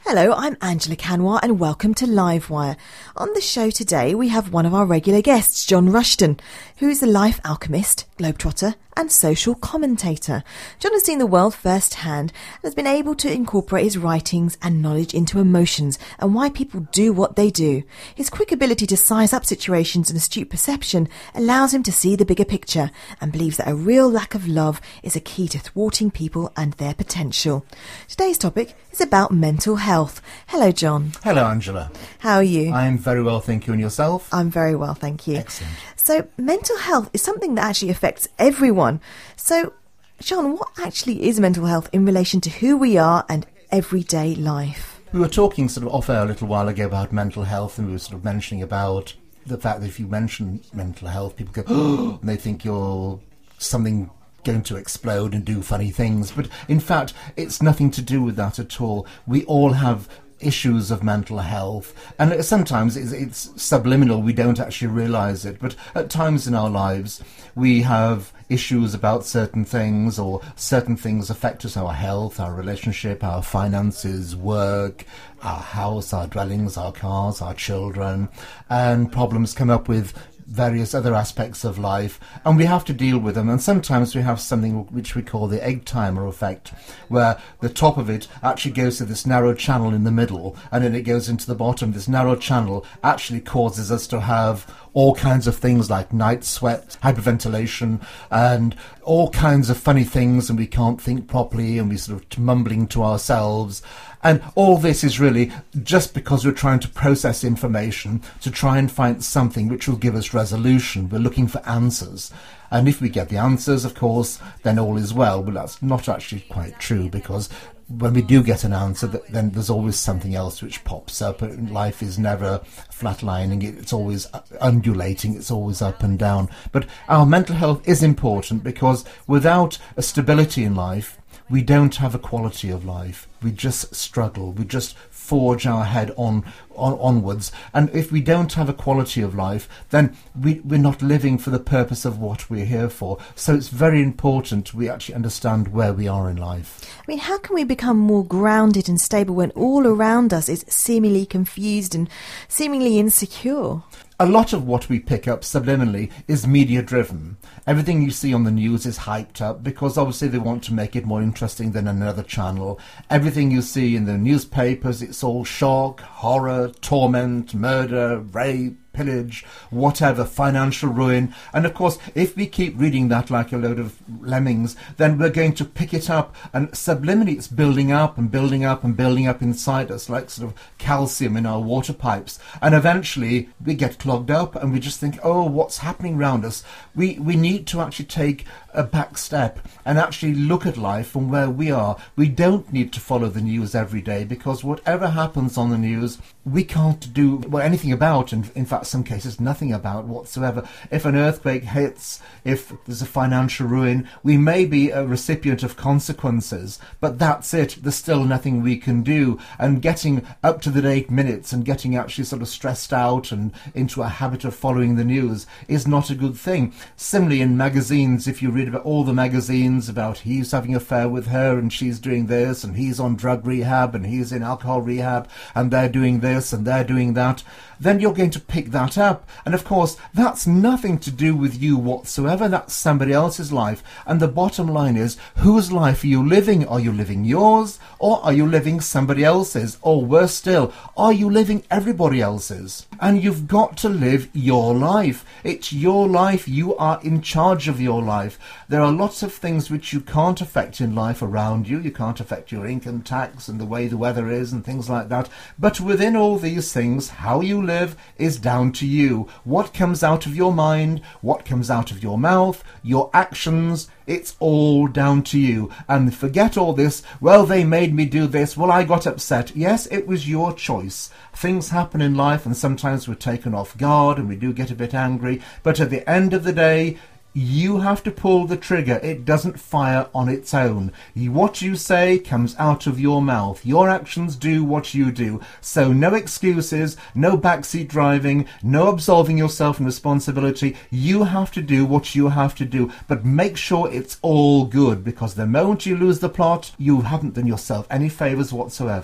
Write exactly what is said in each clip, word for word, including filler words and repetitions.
Hello, I'm Angela Canwar and welcome to Livewire. On the show today we have one of our regular guests, John Rushton, who is a life alchemist, globetrotter and social commentator. John has seen the world firsthand and has been able to incorporate his writings and knowledge into emotions and why people do what they do. His quick ability to size up situations and astute perception allows him to see the bigger picture and believes that a real lack of love is a key to thwarting people and their potential. Today's topic is about mental health. Hello, John. Hello, Angela. How are you? I'm very well, thank you. And yourself? I'm very well, thank you. Excellent. So, mental health is something that actually affects everyone. So, John, what actually is mental health in relation to who we are and everyday life? We were talking sort of off air a little while ago about mental health, and we were sort of mentioning about the fact that if you mention mental health, people go, oh, and they think you're something going to explode and do funny things. But in fact, it's nothing to do with that at all. We all have issues of mental health, and sometimes it's, it's subliminal, we don't actually realise it, but at times in our lives we have issues about certain things, or certain things affect us, our health, our relationship, our finances, work, our house, our dwellings, our cars, our children, and problems come up with various other aspects of life, and we have to deal with them. And sometimes we have something which we call the egg timer effect, where the top of it actually goes to this narrow channel in the middle, and then it goes into the bottom. This narrow channel actually causes us to have all kinds of things like night sweat, hyperventilation, and all kinds of funny things, and we can't think properly, and we're sort of mumbling to ourselves. And all this is really just because we're trying to process information to try and find something which will give us resolution. We're looking for answers. And if we get the answers, of course, then all is well. But that's not actually quite true, because when we do get an answer, then there's always something else which pops up. Life is never flatlining, it's always undulating, it's always up and down. But our mental health is important, because without a stability in life, we don't have a quality of life. We just struggle. We just forge our head on, on onwards. And if we don't have a quality of life, then we, we're not living for the purpose of what we're here for. So it's very important we actually understand where we are in life. I mean, how can we become more grounded and stable when all around us is seemingly confused and seemingly insecure? A lot of what we pick up subliminally is media-driven. Everything you see on the news is hyped up because obviously they want to make it more interesting than another channel. Everything you see in the newspapers, it's all shock, horror, torment, murder, rape, pillage, whatever, financial ruin. And of course, if we keep reading that like a load of lemmings, then we're going to pick it up, and subliminally it's building up and building up and building up inside us, like sort of calcium in our water pipes. And eventually we get clogged up and we just think, oh, what's happening around us? We, we need to actually take a back step and actually look at life from where we are. We don't need to follow the news every day, because whatever happens on the news, we can't do well, anything about, and in fact some cases nothing about whatsoever. If an earthquake hits, if there's a financial ruin, we may be a recipient of consequences, but that's it. There's still nothing we can do. And getting up to the date minutes and getting actually sort of stressed out and into a habit of following the news is not a good thing. Similarly, in magazines, if you read about all the magazines about he's having an affair with her and she's doing this, and he's on drug rehab and he's in alcohol rehab and they're doing this and they're doing that, then you're going to pick that up. And of course, that's nothing to do with you whatsoever. That's somebody else's life. And the bottom line is, whose life are you living? Are you living yours, or are you living somebody else's? Or worse still, are you living everybody else's? And you've got to live your life. It's your life. You are in charge of your life. There are lots of things which you can't affect in life around you. You can't affect your income tax and the way the weather is and things like that. But within all these things, how you live is down to you. What comes out of your mind, what comes out of your mouth, your actions, it's all down to you. And forget all this, well, they made me do this, well, I got upset. Yes, it was your choice. Things happen in life, and sometimes we're taken off guard and we do get a bit angry, but at the end of the day, you have to pull the trigger. It doesn't fire on its own. What you say comes out of your mouth. Your actions do what you do. So no excuses, no backseat driving, no absolving yourself from responsibility. You have to do what you have to do. But make sure it's all good, because the moment you lose the plot, you haven't done yourself any favours whatsoever.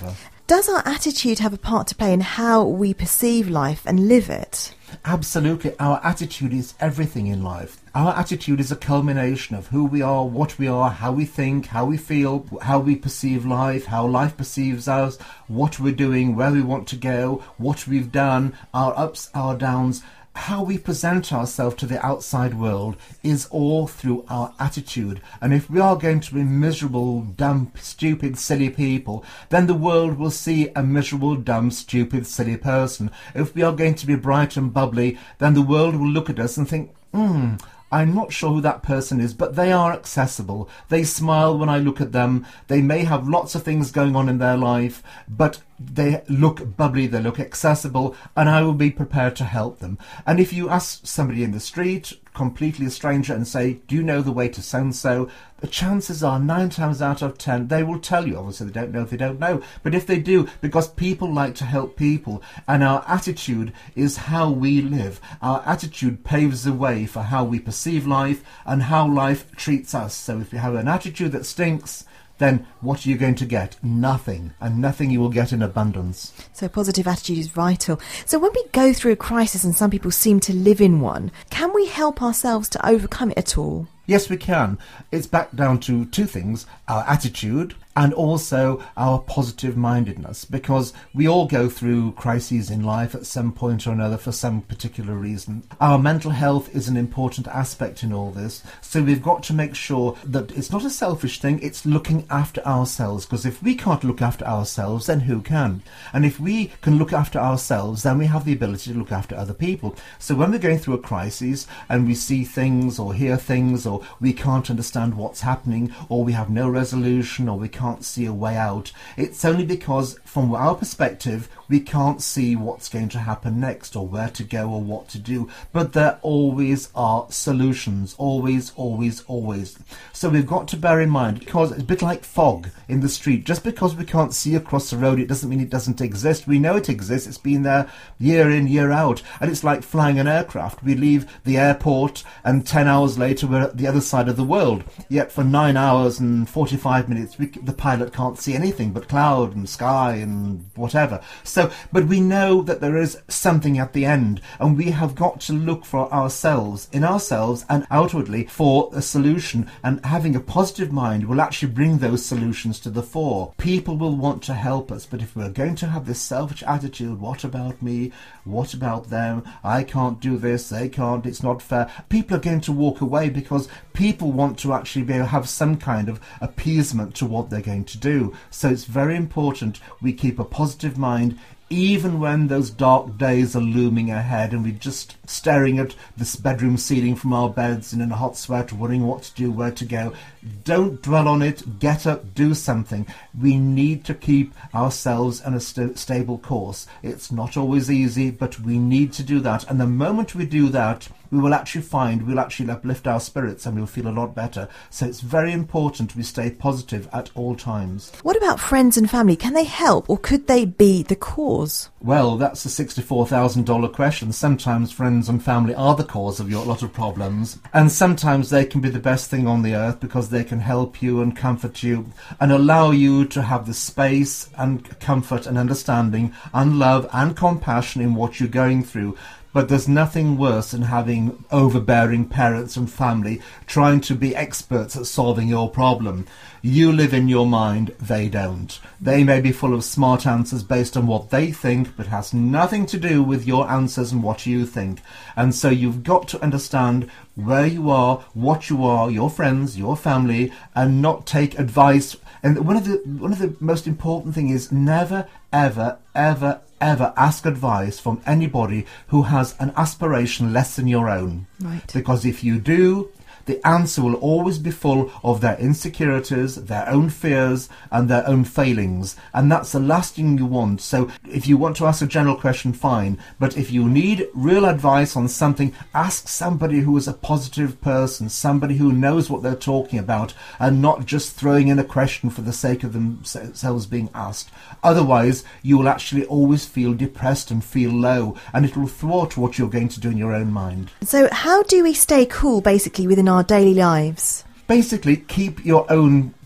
Does our attitude have a part to play in how we perceive life and live it? Absolutely. Our attitude is everything in life. Our attitude is a culmination of who we are, what we are, how we think, how we feel, how we perceive life, how life perceives us, what we're doing, where we want to go, what we've done, our ups, our downs. How we present ourselves to the outside world is all through our attitude. And if we are going to be miserable, dumb, stupid, silly people, then the world will see a miserable, dumb, stupid, silly person. If we are going to be bright and bubbly, then the world will look at us and think, hmm, I'm not sure who that person is, but they are accessible. They smile when I look at them. They may have lots of things going on in their life, but they look bubbly, they look accessible, and I will be prepared to help them. And if you ask somebody in the street, completely a stranger, and say, do you know the way to so-and-so? The chances are nine times out of ten they will tell you. Obviously they don't know if they don't know, but if they do, because people like to help people, and our attitude is how we live. Our attitude paves the way for how we perceive life and how life treats us. So if you have an attitude that stinks, then what are you going to get? Nothing. And nothing you will get in abundance. So positive attitude is vital. So when we go through a crisis, and some people seem to live in one, can we help ourselves to overcome it at all? Yes, we can. It's back down to two things: our attitude and also our positive mindedness, because we all go through crises in life at some point or another for some particular reason. Our mental health is an important aspect in all this, so we've got to make sure that it's not a selfish thing, it's looking after ourselves, because if we can't look after ourselves, then who can? And if we can look after ourselves, then we have the ability to look after other people. So when we're going through a crisis and we see things or hear things, or we can't understand what's happening, or we have no resolution, or we can't can't see a way out, it's only because from our perspective we can't see what's going to happen next, or where to go, or what to do. But there always are solutions, always, always, always. So we've got to bear in mind, because it's a bit like fog in the street. Just because we can't see across the road, it doesn't mean it doesn't exist. We know it exists. It's been there year in, year out. And it's like flying an aircraft. We leave the airport and ten hours later we're at the other side of the world. Yet for nine hours and forty-five minutes we, the pilot can't see anything but cloud and sky and whatever. So, but we know that there is something at the end, and we have got to look for ourselves, in ourselves and outwardly, for a solution. And having a positive mind will actually bring those solutions to the fore. People will want to help us, but if we're going to have this selfish attitude, what about me? What about them? I can't do this, they can't, it's not fair. People are going to walk away, because people want to actually be able to have some kind of appeasement to what they're going to do. So it's very important we keep a positive mind, even when those dark days are looming ahead and we're just staring at this bedroom ceiling from our beds and in a hot sweat, wondering what to do, where to go. Don't dwell on it. Get up, do something. We need to keep ourselves on a st- stable course. It's not always easy, but we need to do that. And the moment we do that, we will actually find we'll actually uplift our spirits and we'll feel a lot better. So it's very important we stay positive at all times. What about friends and family? Can they help, or could they be the cause? Well, that's a sixty-four thousand dollars question. Sometimes friends and family are the cause of your lot of problems, and sometimes they can be the best thing on the earth, because they can help you and comfort you and allow you to have the space and comfort and understanding and love and compassion in what you're going through. But there's nothing worse than having overbearing parents and family trying to be experts at solving your problem. You live in your mind, they don't. They may be full of smart answers based on what they think, but has nothing to do with your answers and what you think. And so you've got to understand where you are, what you are, your friends, your family, and not take advice. And one of the one of the most important thing is never, ever, ever, ever ask advice from anybody who has an aspiration less than your own. Right. Because if you do, the answer will always be full of their insecurities, their own fears, and their own failings. And that's the last thing you want. So if you want to ask a general question, fine. But if you need real advice on something, ask somebody who is a positive person, somebody who knows what they're talking about, and not just throwing in a question for the sake of themselves being asked. Otherwise, you will actually always feel depressed and feel low, and it will thwart what you're going to do in your own mind. So how do we stay cool, basically, within our daily lives? Basically, keep your own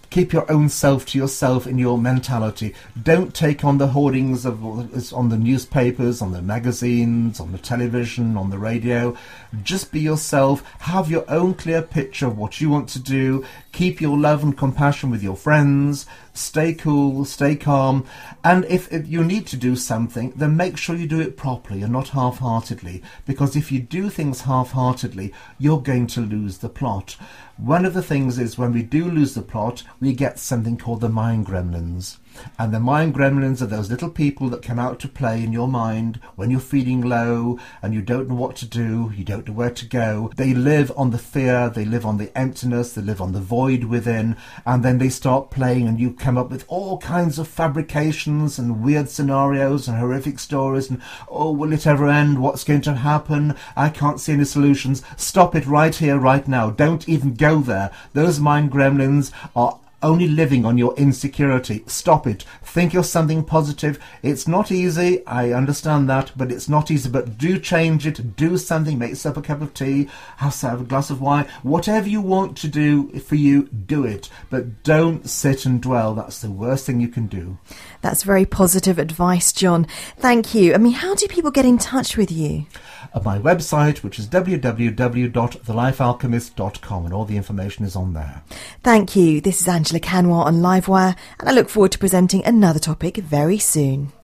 Keep your own self to yourself in your mentality. Don't take on the hoardings of on the newspapers, on the magazines, on the television, on the radio. Just be yourself. Have your own clear picture of what you want to do. Keep your love and compassion with your friends. Stay cool, stay calm. And if, if you need to do something, then make sure you do it properly and not half-heartedly. Because if you do things half-heartedly, you're going to lose the plot. One of the things is when we do lose the plot, we get something called the mind gremlins. And the mind gremlins are those little people that come out to play in your mind when you're feeling low and you don't know what to do, you don't know where to go. They live on the fear, they live on the emptiness, they live on the void within, and then they start playing and you come up with all kinds of fabrications and weird scenarios and horrific stories and, oh, will it ever end? What's going to happen? I can't see any solutions. Stop it right here, right now. Don't even go there. Those mind gremlins are only living on your insecurity. Stop it. Think you're something positive. It's not easy, I understand that, but it's not easy. But do change it. Do something. Make yourself a cup of tea. Have a glass of wine. Whatever you want to do for you, do it. But don't sit and dwell. That's the worst thing you can do. That's very positive advice, John. Thank you. I mean, how do people get in touch with you? At my website, which is w w w dot the life alchemist dot com, and all the information is on there. Thank you. This is Angela Canwar on Livewire, and I look forward to presenting another topic very soon.